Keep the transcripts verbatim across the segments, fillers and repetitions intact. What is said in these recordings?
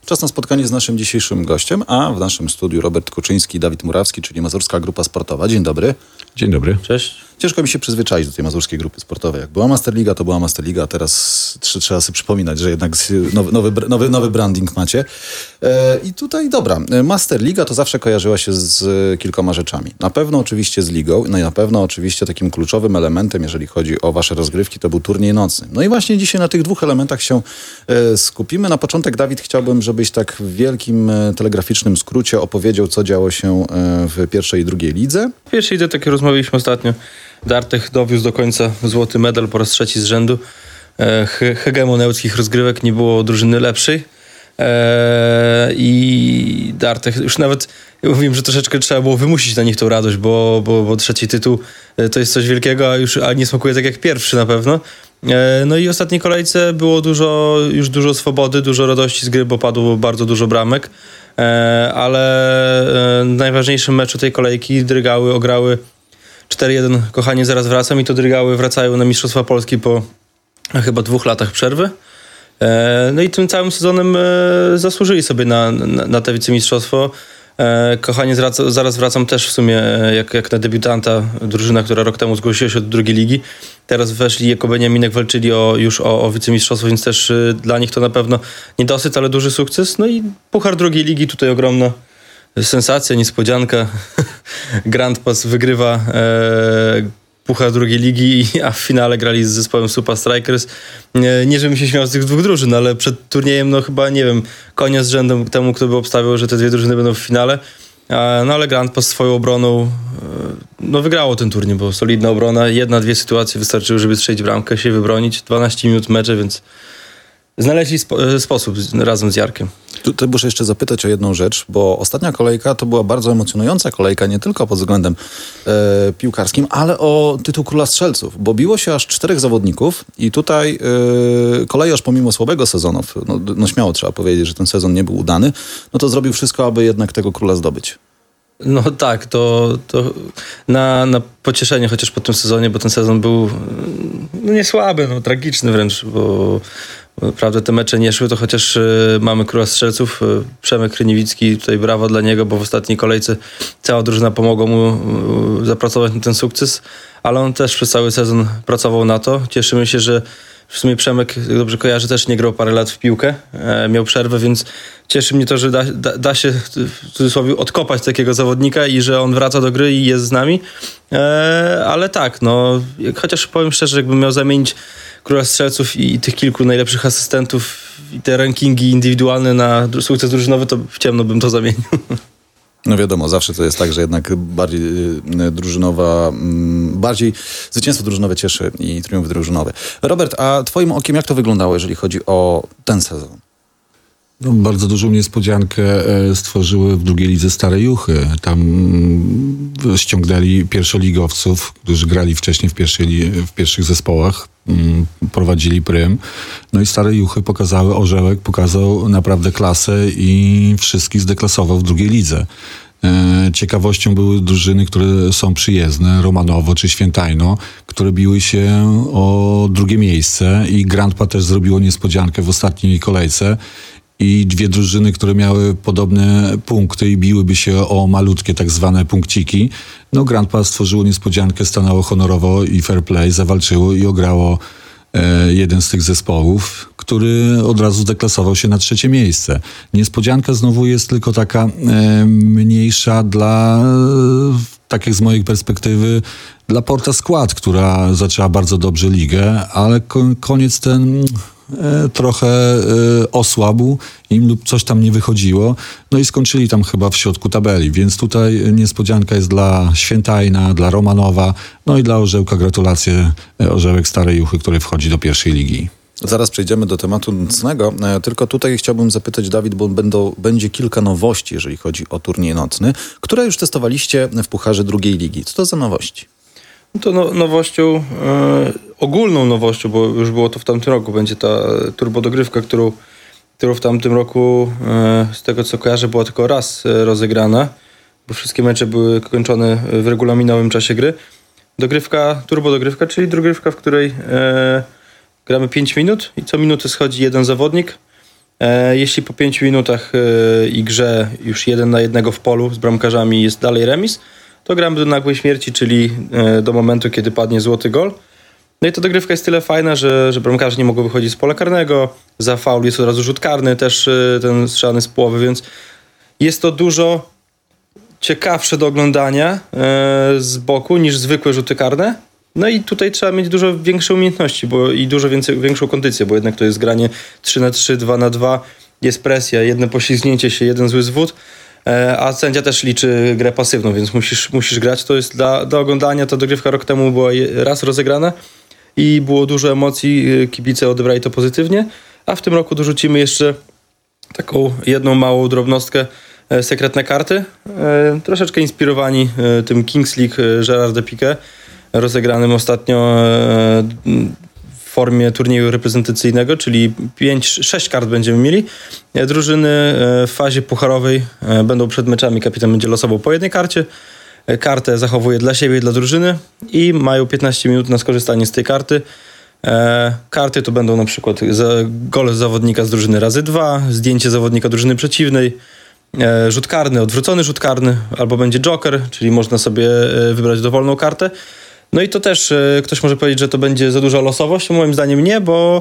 Czas na spotkanie z naszym dzisiejszym gościem, a w naszym studiu Robert Kuczyński i Dawid Murawski, czyli Mazurska Grupa Sportowa. Dzień dobry. Dzień dobry. Cześć. Ciężko mi się przyzwyczaić do tej Mazurskiej Grupy Sportowej. Jak była Masterliga, to była Masterliga, a teraz trzeba sobie przypominać, że jednak nowy, nowy, nowy, nowy branding macie. E, I tutaj, dobra, Masterliga to zawsze kojarzyła się z kilkoma rzeczami. Na pewno oczywiście z ligą, no i na pewno oczywiście takim kluczowym elementem, jeżeli chodzi o wasze rozgrywki, to był turniej nocny. No i właśnie dzisiaj na tych dwóch elementach się e, skupimy. Na początek, Dawid, chciałbym, żebyś tak w wielkim e, telegraficznym skrócie opowiedział, co działo się e, w pierwszej i drugiej lidze. W pierwszej lidze, tak jak rozmawialiśmy ostatnio, Dartech dowiózł do końca złoty medal po raz trzeci z rzędu. E, he- hegemon ełckich rozgrywek, nie było drużyny lepszej. E, I Dartech, już nawet mówiłem, że troszeczkę trzeba było wymusić na nich tą radość, bo, bo, bo trzeci tytuł e, to jest coś wielkiego, a już a nie smakuje tak jak pierwszy na pewno. E, no i w ostatniej kolejce było dużo, już dużo swobody, dużo radości z gry, bo padło bardzo dużo bramek. E, ale e, w najważniejszym meczu tej kolejki Drygały ograły cztery jeden, kochanie, zaraz wracam, i to Drygały wracają na Mistrzostwa Polski po chyba dwóch latach przerwy. E, no i tym całym sezonem e, zasłużyli sobie na, na, na te wicemistrzostwo. E, kochanie, zaraz, zaraz wracam też w sumie e, jak, jak na debiutanta, drużyna, która rok temu zgłosiła się do drugiej ligi. Teraz weszli jako Beniaminek, walczyli o, już o, o wicemistrzostwo, więc też e, dla nich to na pewno niedosyt, ale duży sukces. No i puchar drugiej ligi, tutaj ogromna sensacja, niespodzianka. Grand Pass wygrywa e, puchar drugiej ligi, a w finale grali z zespołem Super Strikers. Nie, nie żebym się śmiał z tych dwóch drużyn, ale przed turniejem, no chyba, nie wiem, konia z rzędem temu, kto by obstawiał, że te dwie drużyny będą w finale. E, no ale Grand Pass swoją obroną e, no wygrało ten turniej, bo solidna obrona. Jedna, dwie sytuacje wystarczyły, żeby strzelić bramkę, się wybronić. dwanaście minut mecze, więc znaleźli spo- sposób razem z Jarkiem. Tutaj muszę jeszcze zapytać o jedną rzecz, bo ostatnia kolejka to była bardzo emocjonująca kolejka, nie tylko pod względem e, piłkarskim, ale o tytuł Króla Strzelców, bo biło się aż czterech zawodników i tutaj e, kolejarz pomimo słabego sezonu, no, no śmiało trzeba powiedzieć, że ten sezon nie był udany, no to zrobił wszystko, aby jednak tego króla zdobyć. No tak, to, to na, na pocieszenie chociaż po tym sezonie, bo ten sezon był no nie słaby, no tragiczny wręcz, bo naprawdę te mecze nie szły, to chociaż y, mamy Króla Strzelców, y, Przemek Kryniewicki, tutaj brawo dla niego, bo w ostatniej kolejce cała drużyna pomogła mu y, zapracować na ten sukces, ale on też przez cały sezon pracował na to. Cieszymy się, że w sumie Przemek, jak dobrze kojarzy, też nie grał parę lat w piłkę, e, miał przerwę, więc cieszy mnie to, że da, da, da się w cudzysłowie odkopać takiego zawodnika i że on wraca do gry i jest z nami. E, ale tak, no, chociaż powiem szczerze, jakbym miał zamienić Króla Strzelców i, i tych kilku najlepszych asystentów i te rankingi indywidualne na sukces drużynowy, to w ciemno bym to zamienił. No wiadomo, zawsze to jest tak, że jednak bardziej y, drużynowa, y, bardziej zwycięstwo drużynowe cieszy i triumf drużynowy. Robert, a twoim okiem jak to wyglądało, jeżeli chodzi o ten sezon? No, bardzo dużą niespodziankę e, stworzyły w drugiej lidze Stare Juchy. Tam mm, ściągnęli pierwszoligowców, którzy grali wcześniej w, pierwszej, li- w pierwszych zespołach, mm, prowadzili prym. No i Stare Juchy pokazały, Orzełek pokazał naprawdę klasę i wszystkich zdeklasował w drugiej lidze. E, ciekawością były drużyny, które są przyjezdne, Romanowo czy Świętajno, które biły się o drugie miejsce i Grandpa też zrobiło niespodziankę w ostatniej kolejce. I dwie drużyny, które miały podobne punkty i biłyby się o malutkie tak zwane punkciki. No Grandpa stworzyło niespodziankę, stanęło honorowo i fair play, zawalczyło i ograło e, jeden z tych zespołów, który od razu zdeklasował się na trzecie miejsce. Niespodzianka znowu jest tylko taka e, mniejsza dla, e, tak jak z mojej perspektywy, dla Porta Skład, która zaczęła bardzo dobrze ligę, ale ko- koniec ten... E, trochę e, osłabł im lub coś tam nie wychodziło, no i skończyli tam chyba w środku tabeli, więc tutaj niespodzianka jest dla Świętajna, dla Romanowa, no i dla Orzełka gratulacje, e, Orzełek Starej Juchy, który wchodzi do pierwszej ligi. Zaraz przejdziemy do tematu nocnego, e, tylko tutaj chciałbym zapytać, Dawid, bo będą, będzie kilka nowości, jeżeli chodzi o turniej nocny, które już testowaliście w Pucharze drugiej ligi. Co to za nowości? To no, nowością, e, ogólną nowością, bo już było to w tamtym roku, będzie ta turbodogrywka, którą, którą w tamtym roku, e, z tego co kojarzę, była tylko raz e, rozegrana, bo wszystkie mecze były kończone w regulaminowym czasie gry. Dogrywka, turbodogrywka, czyli dogrywka, w której e, gramy pięć minut i co minutę schodzi jeden zawodnik E, jeśli po pięciu minutach e, i grze już jeden na jednego w polu z bramkarzami jest dalej remis, to gramy do nagłej śmierci, czyli e, do momentu, kiedy padnie złoty gol. No i ta dogrywka jest tyle fajna, że, że bramkarze nie mogą wychodzić z pola karnego. Za faul jest od razu rzut karny, też e, ten strzelany z połowy, więc jest to dużo ciekawsze do oglądania e, z boku niż zwykłe rzuty karne. No i tutaj trzeba mieć dużo większe umiejętności bo, i dużo więcej, większą kondycję, bo jednak to jest granie trzy na trzy, dwa na dwa, jest presja, jedno poślizgnięcie się, jeden zły zwód, e, a sędzia też liczy grę pasywną, więc musisz, musisz grać. To jest dla, dla oglądania. Ta dogrywka rok temu była raz rozegrana i było dużo emocji, kibice odebrali to pozytywnie, a w tym roku dorzucimy jeszcze taką jedną małą drobnostkę, e, sekretne karty, e, troszeczkę inspirowani e, tym Kings League e, Gerarda Piqué, rozegranym ostatnio w formie turnieju reprezentacyjnego, czyli pięć, sześć kart będziemy mieli. Drużyny w fazie pucharowej będą przed meczami, kapitan będzie losował po jednej karcie. Kartę zachowuje dla siebie i dla drużyny i mają piętnaście minut na skorzystanie z tej karty. Karty to będą na przykład gol zawodnika z drużyny razy dwa, zdjęcie zawodnika drużyny przeciwnej, rzut karny, odwrócony rzut karny, albo będzie joker, czyli można sobie wybrać dowolną kartę. No i to też e, ktoś może powiedzieć, że to będzie za duża losowość. Moim zdaniem nie, bo,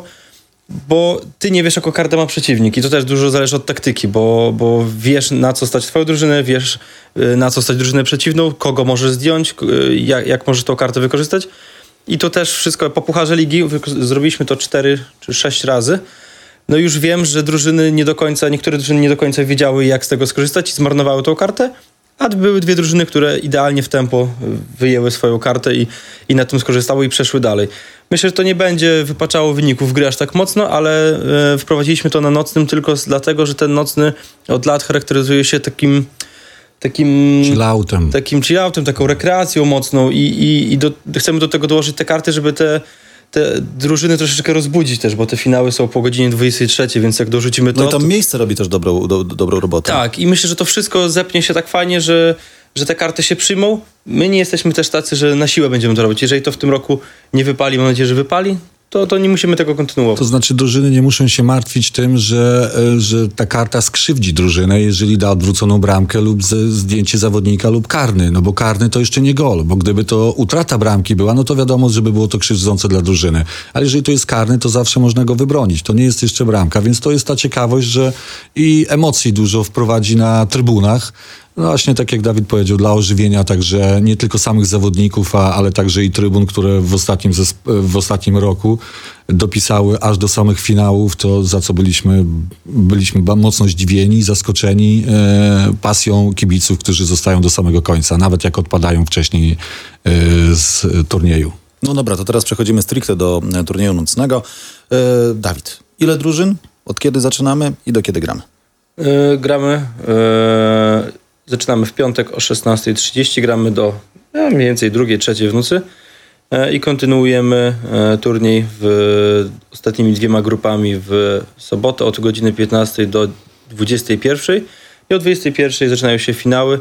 bo ty nie wiesz, jaką kartę ma przeciwnik i to też dużo zależy od taktyki, bo, bo wiesz, na co stać twoją drużynę, wiesz, e, na co stać drużynę przeciwną, kogo możesz zdjąć, e, jak, jak możesz tą kartę wykorzystać. I to też wszystko po Pucharze Ligi zrobiliśmy to cztery czy sześć razy. No już wiem, że drużyny nie do końca, niektóre drużyny nie do końca wiedziały, jak z tego skorzystać i zmarnowały tą kartę. A były dwie drużyny, które idealnie w tempo wyjęły swoją kartę i, i na tym skorzystały i przeszły dalej. Myślę, że to nie będzie wypaczało wyników gry aż tak mocno, ale e, wprowadziliśmy to na nocnym tylko dlatego, że ten nocny od lat charakteryzuje się takim takim chilloutem, takim chilloutem, taką rekreacją mocną i, i, i do, chcemy do tego dołożyć te karty, żeby te te drużyny troszeczkę rozbudzić też, bo te finały są po godzinie dwudziestej trzeciej, więc jak dorzucimy to... No i tam to... miejsce robi też dobrą, do, dobrą robotę. Tak, i myślę, że to wszystko zepnie się tak fajnie, że, że te karty się przyjmą. My nie jesteśmy też tacy, że na siłę będziemy to robić. Jeżeli to w tym roku nie wypali, mam nadzieję, że wypali, to, to nie musimy tego kontynuować. To znaczy drużyny nie muszą się martwić tym, że, że ta karta skrzywdzi drużynę, jeżeli da odwróconą bramkę lub z, zdjęcie zawodnika lub karny, no bo karny to jeszcze nie gol, bo gdyby to utrata bramki była, no to wiadomo, żeby było to krzywdzące dla drużyny. Ale jeżeli to jest karny, to zawsze można go wybronić. To nie jest jeszcze bramka, więc to jest ta ciekawość, że i emocji dużo wprowadzi na trybunach. No właśnie tak jak Dawid powiedział, dla ożywienia także nie tylko samych zawodników, a, ale także i trybun, które w ostatnim, zesp- w ostatnim roku dopisały aż do samych finałów, to za co byliśmy, byliśmy mocno zdziwieni, zaskoczeni e, pasją kibiców, którzy zostają do samego końca, nawet jak odpadają wcześniej e, z turnieju. No dobra, to teraz przechodzimy stricte do e, turnieju nocnego. E, Dawid, ile drużyn? Od kiedy zaczynamy i do kiedy gramy? Yy, gramy... Yy... Zaczynamy w piątek o szesnastej trzydzieści, gramy do no, mniej więcej drugiej, trzeciej w nocy e, i kontynuujemy e, turniej w, ostatnimi dwiema grupami w sobotę od godziny piętnastej do dwudziestej pierwszej i o dwudziestej pierwszej zaczynają się finały.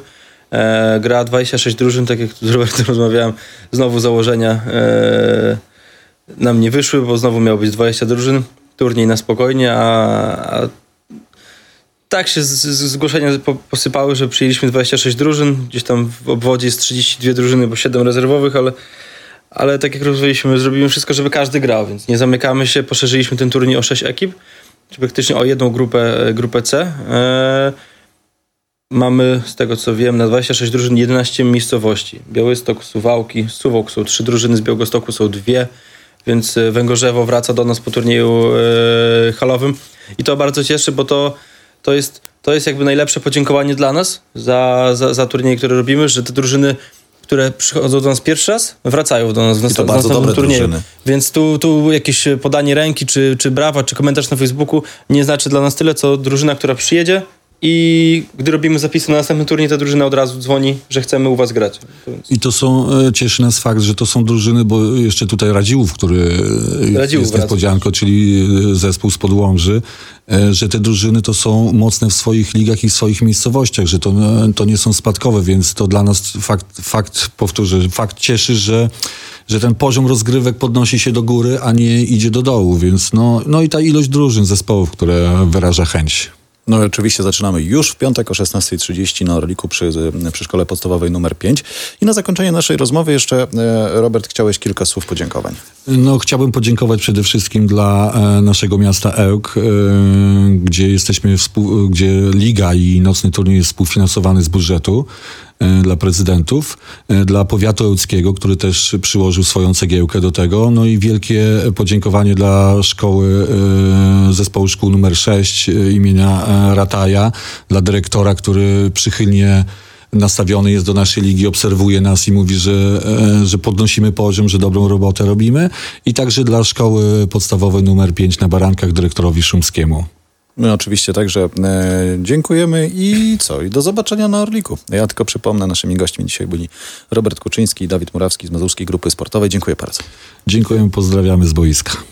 E, gra dwadzieścia sześć drużyn, tak jak z Robertem rozmawiałem, znowu założenia e, nam nie wyszły, bo znowu miało być dwadzieścia drużyn, turniej na spokojnie, a, a tak się z, z, zgłoszenia po, posypały, że przyjęliśmy dwadzieścia sześć drużyn. Gdzieś tam w obwodzie jest trzydzieści dwie drużyny, bo siedem rezerwowych, ale, ale tak jak rozmawialiśmy, zrobimy wszystko, żeby każdy grał, więc nie zamykamy się. Poszerzyliśmy ten turniej o sześć ekip, czyli praktycznie o jedną grupę, grupę C. E, mamy, z tego co wiem, na dwadzieścia sześć drużyn jedenaście miejscowości. Białystok, Suwałki, Suwałk są trzy drużyny, z Białegostoku są dwie, więc Węgorzewo wraca do nas po turnieju e, halowym. I to bardzo cieszy, bo to To jest, to jest jakby najlepsze podziękowanie dla nas za, za, za turnieje, które robimy, że te drużyny, które przychodzą do nas pierwszy raz, wracają do nas w następnym, bardzo dobre turnieju. Drużyny. Więc tu, tu jakieś podanie ręki, czy, czy brawa, czy komentarz na Facebooku nie znaczy dla nas tyle, co drużyna, która przyjedzie i gdy robimy zapisy na następny turniej, ta drużyna od razu dzwoni, że chcemy u was grać. I to są, cieszy nas fakt, że to są drużyny, bo jeszcze tutaj Radziłów, który Radziłów jest niespodzianką, czyli zespół z Podłomży, że te drużyny to są mocne w swoich ligach i w swoich miejscowościach, że to, to nie są spadkowe, więc to dla nas fakt, fakt powtórzę, fakt cieszy, że że ten poziom rozgrywek podnosi się do góry, a nie idzie do dołu, więc no, no i ta ilość drużyn, zespołów, które wyraża chęć. No i oczywiście zaczynamy już w piątek o szesnasta trzydzieści na Orliku przy, przy szkole podstawowej numer pięć. I na zakończenie naszej rozmowy jeszcze, Robert, chciałeś kilka słów podziękowań. No, chciałbym podziękować przede wszystkim dla e, naszego miasta Ełk, e, gdzie jesteśmy, współ, gdzie liga i nocny turniej jest współfinansowany z budżetu e, dla prezydentów, e, dla powiatu ełckiego, który też przyłożył swoją cegiełkę do tego. No i wielkie podziękowanie dla szkoły, e, zespołu szkół numer sześć e, imienia e, Rataja, dla dyrektora, który przychylnie nastawiony jest do naszej ligi, obserwuje nas i mówi, że, że podnosimy poziom, że dobrą robotę robimy. I także dla szkoły podstawowej numer pięć na Barankach dyrektorowi Szumskiemu. My oczywiście także e, dziękujemy i co? I do zobaczenia na Orliku. Ja tylko przypomnę, naszymi gośćmi dzisiaj byli Robert Kuczyński i Dawid Murawski z Mazurskiej Grupy Sportowej. Dziękuję bardzo. Dziękujemy, pozdrawiamy z boiska.